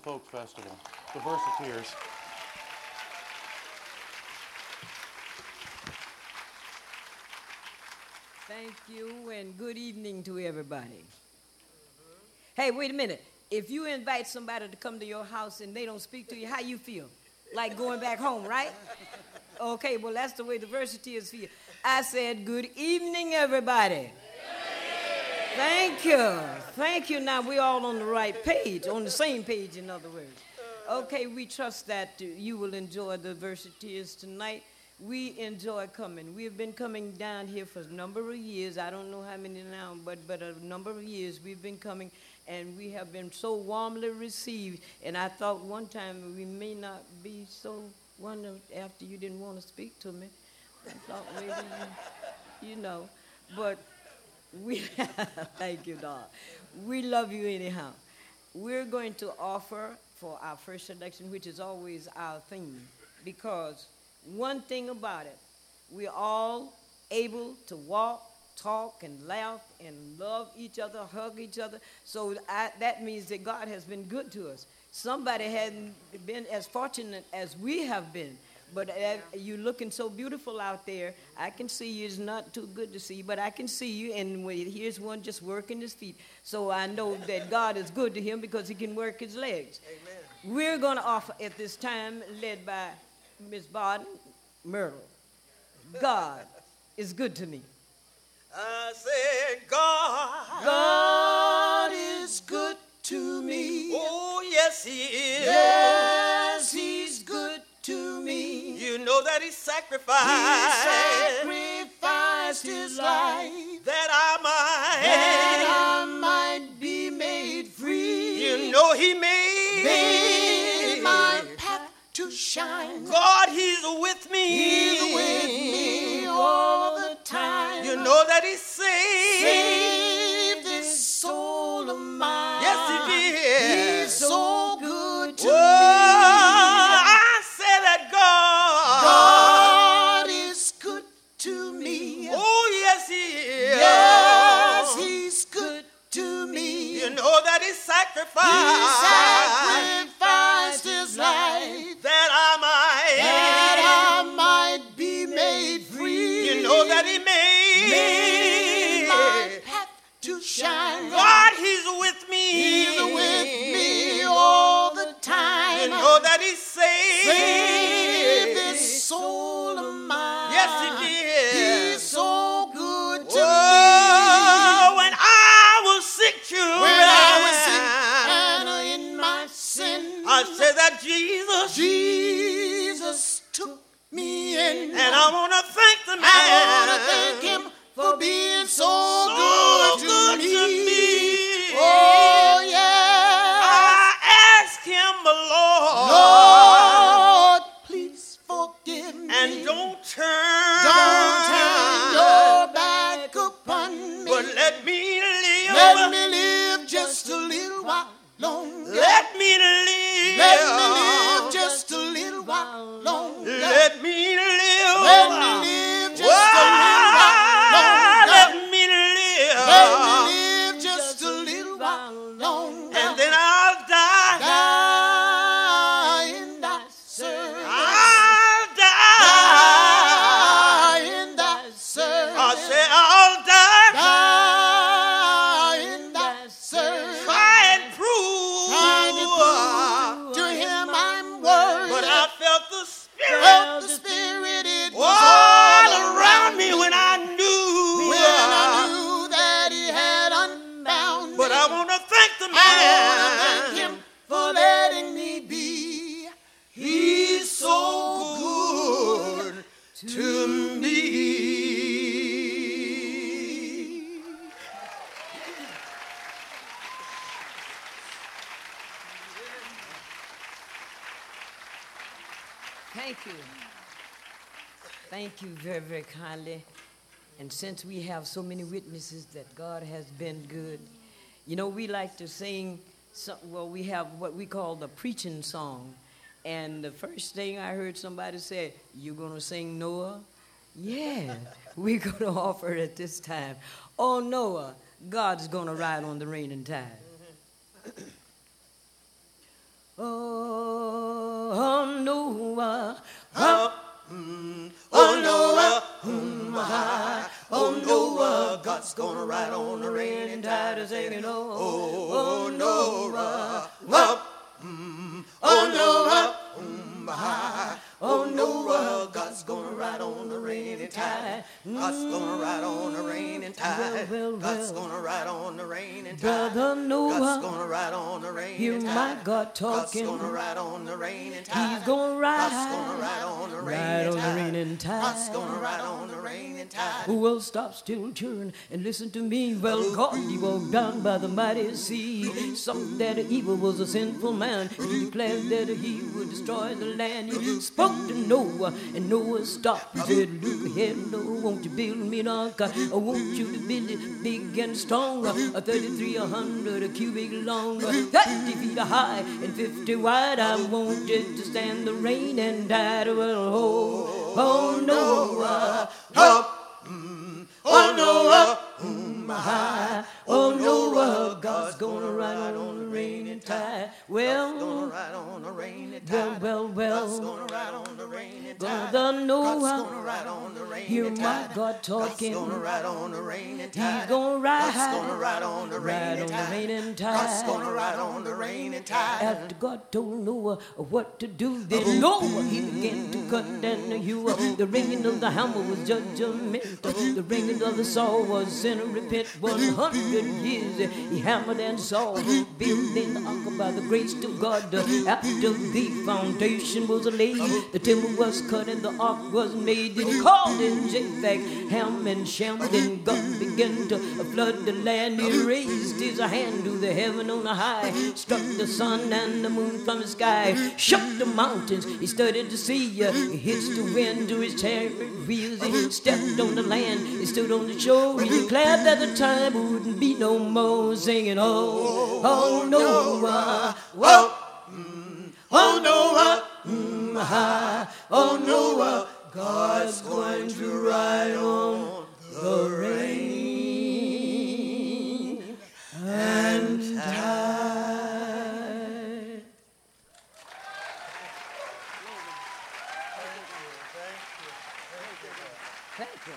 Folk Festival, the Versateers. Thank you, and good evening to everybody. Hey, wait a minute. If you invite somebody to come to your house and they don't speak to you, how you feel? Like going back home, right? Okay, well, that's the way the Versateers feel. I said, good evening, everybody. Thank you. Thank you. Now, we're all on the right page, on the same page, in other words. Okay, we trust that you will enjoy the Versateers tonight. We enjoy coming. We have been coming down here for a number of years. I don't know how many now, but a number of years we've been coming, and we have been so warmly received. And I thought one time we may not be so wonderful after you didn't want to speak to me. I thought maybe, you know, but we, thank you, dog. We love you anyhow. We're going to offer for our first selection, which is always our theme, because one thing about it, we're all able to walk, talk, and laugh, and love each other, hug each other. So that means that God has been good to us. Somebody hadn't been as fortunate as we have been. But you're looking so beautiful out there. I can see you. It's not too good to see, but I can see you. And here's one just working his feet. So I know that God is good to him because he can work his legs. Amen. We're going to offer at this time, led by Miss Barton Myrtle. God is good to me. I said, God is good to me. Oh, yes, he is. Yes, he's good to me. You know that he sacrificed his life that I might be made free. You know he made my path to shine. God, he's with me. He's with me all the time. You know that he saved this soul of mine. Yes, he did. He's so good to me. I said that God is good to me. Oh, yes, he is. Yes, he's good to me. You know that he sacrificed his life that I might be made free. You know that he made my path to shine. God, he's with me. He's with me all the time. You know that he saved this soul of mine. Yes, he did. He's so good to me. When I was sick, and in my sin, I said that Jesus took me in. And I want to thank the man. I want to thank him for being so good to me. Oh, yeah. I asked him, Lord, please forgive me. And don't turn your back upon me. But let me live. Let me live just a little while longer. Let me live just a little while longer. Let me live. Let me live just a little while longer. Let me live just a little while longer. And then I'll die. In thy service. I'll die. In thy service. I say I'll die. In thy service. Try and prove to him I'm worthy. But I felt the Spirit. It was all around me when I knew that he had unbound me. But I want to thank the man. I want to thank him for letting me be. He's so good to me. Thank you. Thank you very, very kindly. And since we have so many witnesses that God has been good, you know, we like to sing, we have what we call the preaching song. And the first thing I heard somebody say, you going to sing Noah? Yeah, we're going to offer it at this time. Oh, Noah, God's going to ride on the raining tide. Oh, Noah. Oh, Noah, oh, Noah, God's gonna ride on the raining tide, singing, oh, Noah, oh, Noah, oh, Noah, God's gonna ride on the raining tide, God's gonna ride on the raining tide, God's gonna ride on the raining tide, Brother Noah, God's gonna ride on the raining tide, hear my God talking. God's gonna ride on the raining tide, He's gonna ride, God's gonna ride on the ride on the raining raining tide, God's tide. gonna ride on the raining tide. Well, stop still, turn and listen to me. Well, God, he walked down by the mighty sea. Saw that evil was a sinful man. He declared that he would destroy the land. He spoke to Noah, and Noah stopped. He said, look ahead, Noah, won't you build me an ark? I want you to build it big and strong, 3,300 cubic long, 30 feet high and 50 wide. I want it to stand the rain and tide. Well, oh, Noah, oh, Noah, oh, Noah, God's gonna ride on the raining tide. Well, Gonna ride on the raining tide. well, God's gonna ride on the raining tide. Brother God's Noah, gonna ride on the raining hear tide. my God talking. God's gonna ride on the raining tide. He's gonna ride, God's gonna ride on the raining tide. raining God's tide. gonna ride on the raining tide. After God told Noah what to do, then Noah he began to cut and hew. The ringing of the hammer was judgment. The ringing of the saw was sin repent. 100 years he hammered and saw, building the ark by the grace of God. After the foundation was laid, the timber was cut and the ark was made. Then he called in Japheth, Ham and Shem. Then God began to flood the land. He raised his hand to the heaven on the high, struck the sun and the moon from the sky, shook the mountains, he studied the sea, he hitched the wind to his chariot wheels, he stepped on the land, he stood on the shore, he declared that the time wouldn't be no more, singing, oh, oh, Noah, oh, Noah, oh, Noah, God's going to ride on the rain and tide. Thank you.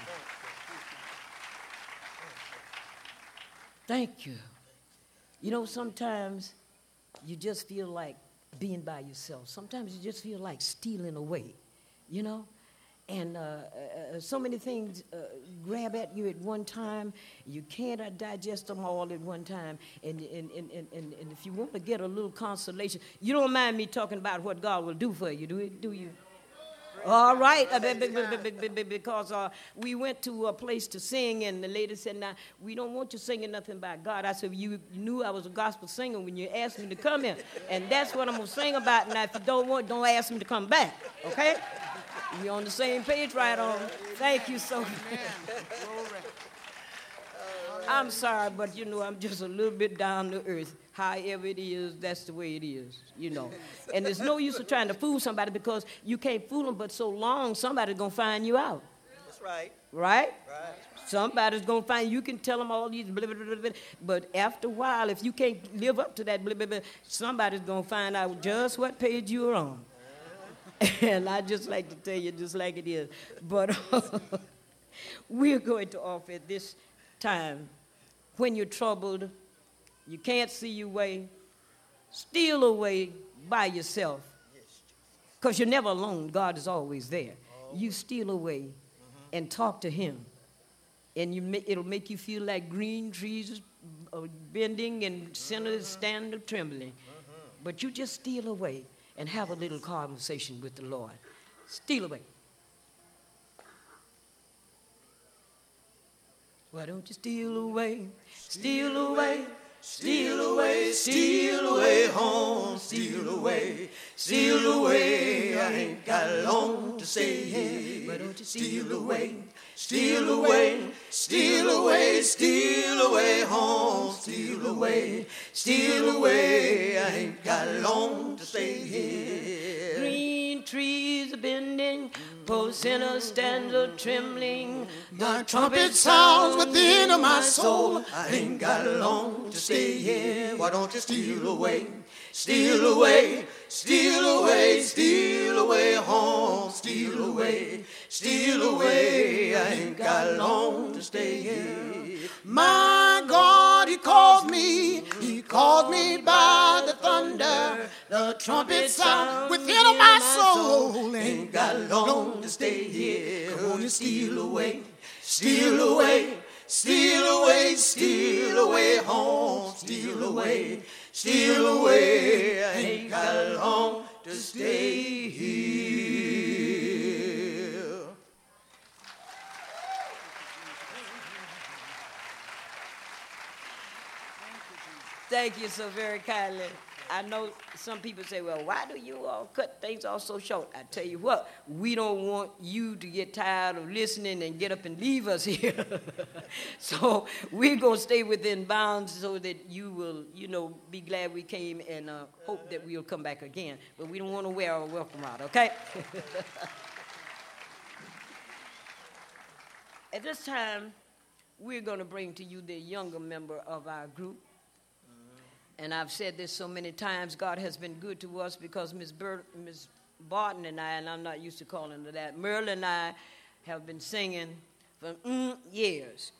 Thank you. You know, sometimes you just feel like being by yourself. Sometimes you just feel like stealing away, you know? And so many things grab at you at one time. You can't digest them all at one time. And if you want to get a little consolation, you don't mind me talking about what God will do for you, do you? All right, because we went to a place to sing, and the lady said, now, we don't want you singing nothing about God. I said, you knew I was a gospel singer when you asked me to come here, and that's what I'm going to sing about. Now, if you don't ask me to come back, okay? We're on the same page, right on. Thank you so much. I'm sorry, but, you know, I'm just a little bit down to earth. However it is, that's the way it is, you know. And there's no use of trying to fool somebody, because you can't fool them but so long, somebody's going to find you out. That's right. Right? Right. Somebody's going to find you. You can tell them all these blah, blah, blah, blah, but after a while, if you can't live up to that blah, blah, blah, somebody's going to find out just what page you're on. And I just like to tell you just like it is. But we're going to offer at this time, when you're troubled, you can't see your way, steal away by yourself. Because you're never alone. God is always there. You steal away and talk to him. And it'll make you feel like green trees are bending and sinners stand trembling. But you just steal away and have a little conversation with the Lord. Steal away. Why don't you steal away? Steal away. Steal away, steal away home, steal away, steal away. I ain't got long to stay here. Why don't you Steal away, steal away, steal away, steal away home, steal away, steal away. I ain't got long to stay here. Green trees are bending, poor sinners stand a trembling. The trumpet sounds within my soul. I ain't got long to stay here. Why don't you steal away, steal away, steal away, steal away. I ain't got long to stay here. My God, he called me by the thunder, the trumpet sound within of my soul. Ain't got long to stay here. Come on and steal away, steal away, steal away, steal away home, steal away, steal away. I ain't got long to stay here. Thank you so very kindly. I know some people say, well, why do you all cut things off so short? I tell you what, we don't want you to get tired of listening and get up and leave us here. So we're going to stay within bounds so that you will, be glad we came and hope that we'll come back again. But we don't want to wear our welcome out, okay? At this time, we're going to bring to you the younger member of our group. And I've said this so many times, God has been good to us because Miss Barton and I, and I'm not used to calling her that, Merle and I have been singing for years.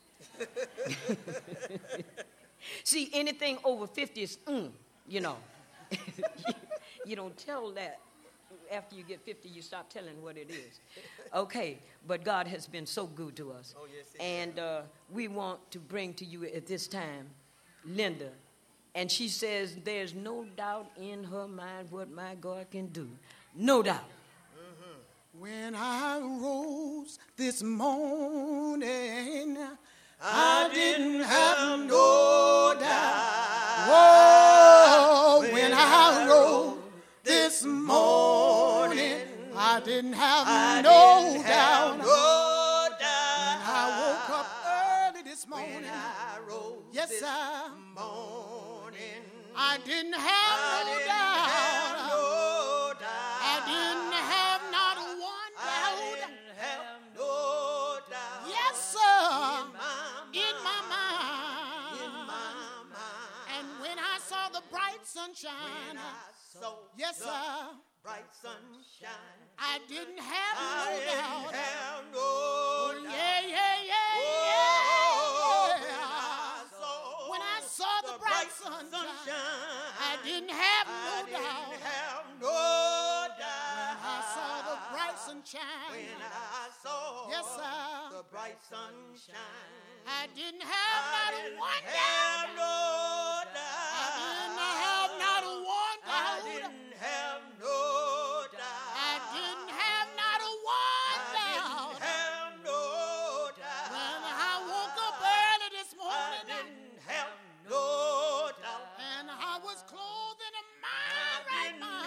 See, anything over 50 is You don't tell that. After you get 50, you stop telling what it is. Okay, but God has been so good to us. Oh, yes, and we want to bring to you at this time Linda. And she says there's no doubt in her mind what my God can do. No doubt. Mm-hmm. When I rose this morning, I didn't have no doubt. Whoa, when I rose this morning, I didn't have no doubt. When I woke up early this morning, yes, sir. I didn't have no doubt. I didn't have not one doubt. Yes, sir. In my mind. And when I saw the bright sunshine, yes, sir. Bright sunshine. I didn't have no doubt. Yeah. When I saw the bright sunshine, I didn't have no doubt. When I saw the bright sunshine, yes, sir. The bright sunshine, I didn't have not one doubt. I didn't have not one doubt. I didn't have not one doubt. When I woke up early this morning, and I was clothed in my right mind.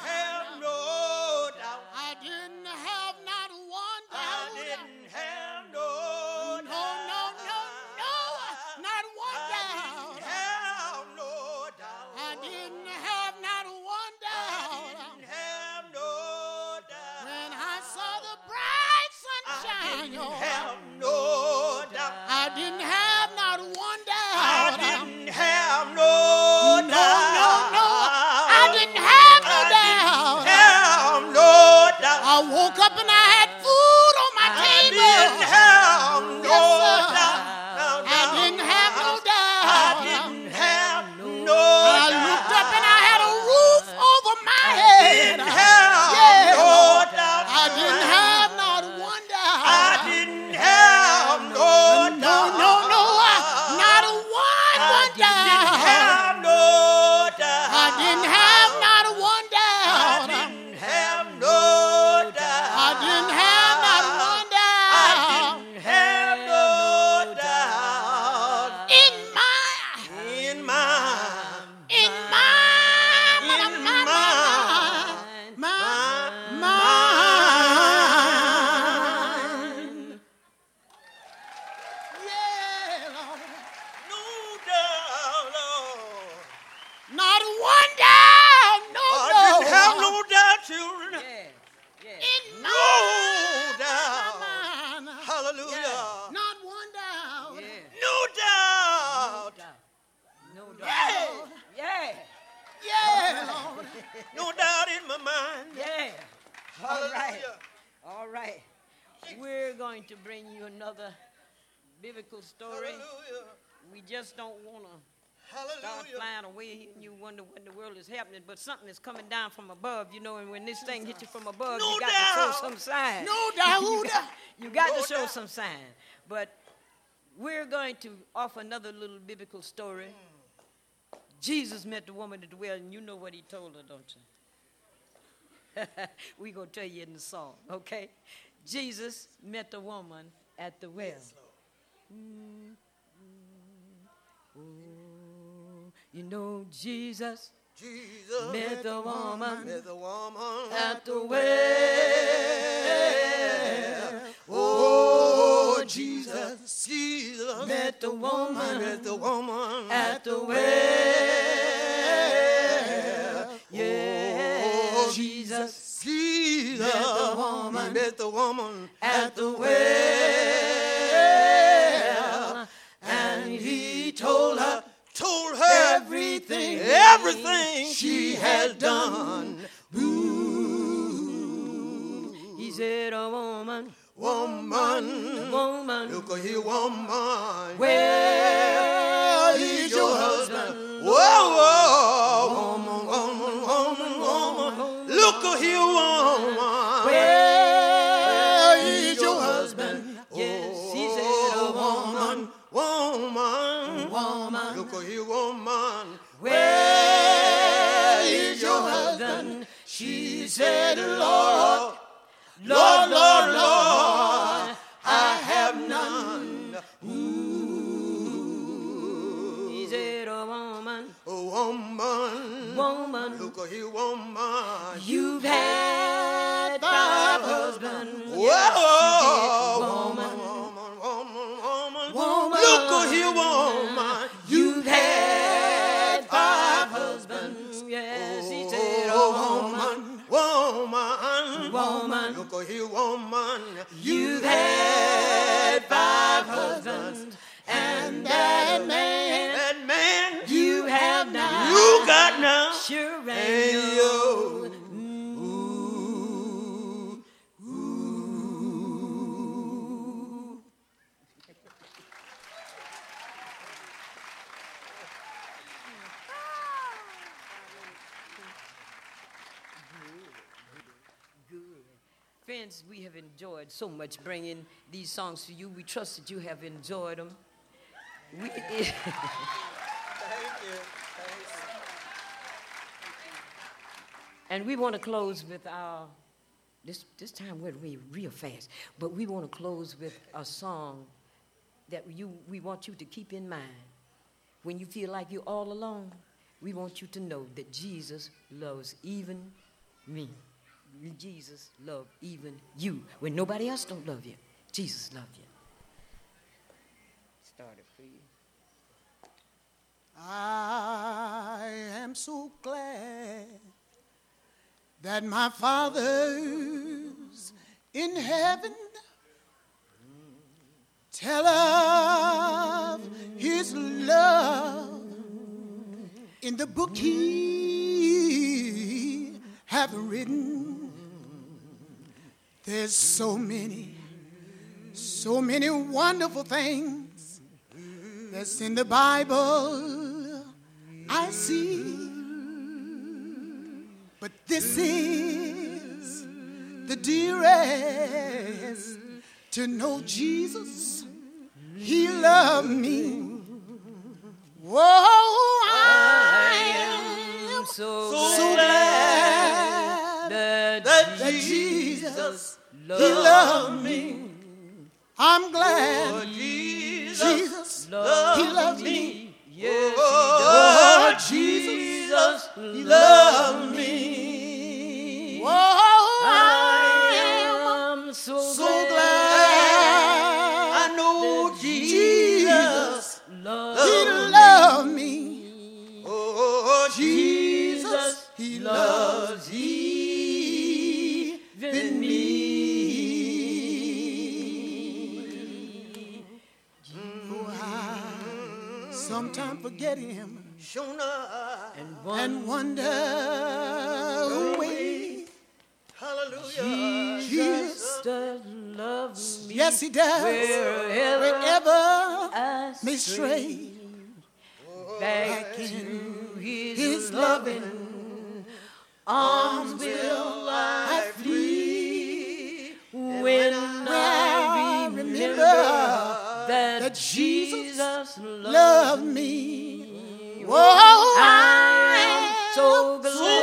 I didn't have not one doubt. Not one doubt. I didn't have not one doubt. When I saw the bright sunshine, I didn't have not one doubt. I didn't have no doubt. I woke up and I had food on my table. I didn't have no doubt. I looked up and I had a roof over my head. I didn't have not one doubt. Not one doubt. I didn't have not one doubt. We're going to bring you another biblical story. Hallelujah. We just don't want to start Hallelujah. flying away and you wonder what in the world is happening, but something is coming down from above, you know, and when this thing hits you from above, No you got doubt. to show some sign. No doubt. You got No to show doubt. some sign. But we're going to offer another little biblical story. Jesus met the woman at the well, and you know what he told her, don't you? We're going to tell you in the song, okay? Jesus met the woman at the well. You know Jesus met the woman at the well. Oh, Jesus Met the woman met the woman at the well. Yeah, Oh, Jesus Jesus met the woman at the well. and he told her everything she had done. He said, "A woman, Woman, look here, woman. where is your husband? Whoa, woman. Look here, woman. Where is your husband? Yes, he said, "A woman, Woman. Look here, woman. where is your husband?" She said, Lord, Lord, I have none. He said, "A woman, Woman. Look here, woman. you've had 5 husbands." Whoa, woman, woman. Look here, woman. you've had 5 husbands. Yes, he said, "A woman, woman, Look here, woman. you've had 5 husbands, and that man you have now, You got now. sure And ain't you. Friends, we have enjoyed so much bringing these songs to you. We trust that you have enjoyed them. And we want to close with our, this time we're real fast, but we want to close with a song that we want you to keep in mind. When you feel like you're all alone, we want you to know that Jesus loves even me. Jesus loved even you. When nobody else don't love you, Jesus loved you. Start it for you. I am so glad that my Father's in heaven tell of his love in the book he have written. There's so many wonderful things that's in the Bible I see. But this is the dearest, to know Jesus, he loved me. Whoa, I am so glad that Jesus, he loved me. I'm glad Jesus, he loved me. Yes, Oh, Jesus, he loved me. Whoa, I am so glad. I know Jesus, he loves loved me. Oh, Jesus, he loves even me. Sometimes forget him And wonder away. Hallelujah. Jesus loves Yes, he does. Wherever I may stray, back to his loving arms will I flee when I remember that Jesus loved me. Oh, I am so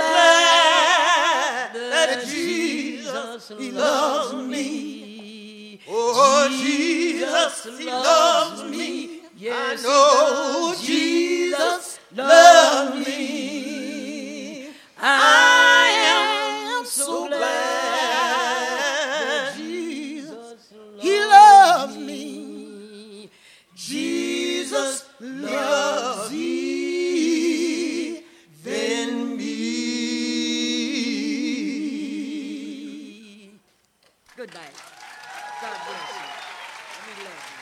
glad that Jesus loves me. oh, Jesus, he loves me. Yes, I know Jesus loves me. I am so glad Jesus, he loves me. Jesus loves even me. good night. God bless you. We love you.